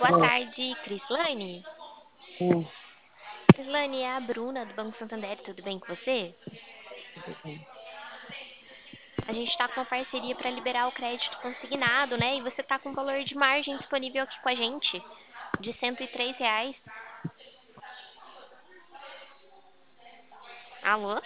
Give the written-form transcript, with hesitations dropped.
Boa Olá. tarde, Crislane. Sim, Crislane, é a Bruna do Banco Santander, tudo bem com você? tudo bem. A gente está com uma parceria para liberar o crédito consignado, né? E você está com um valor de margem disponível aqui com a gente, de R$ 103. Alô?